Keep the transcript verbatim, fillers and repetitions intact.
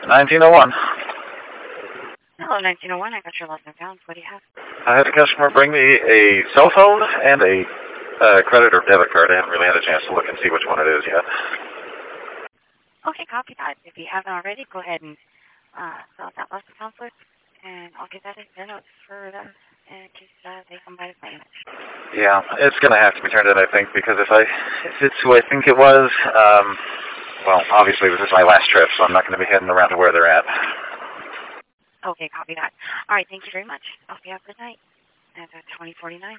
nineteen oh one. Hello, nineteen oh one. I got your lost and found. What do you have? I had a customer bring me a cell phone and a uh, credit or debit card. I haven't really had a chance to look and see which one it is yet. Okay, copy that. If you haven't already, go ahead and uh, fill out that lost and found slip, and I'll get that in their notes for them in case uh, they come by to claim it. Yeah, it's going to have to be turned in, I think, because if I if it's who I think it was, um, well, obviously this is my last trip, so I'm not going to be heading around to where they're at. Okay, copy that. All right, thank you very much. I'll see you have a good night. That's at twenty forty-nine.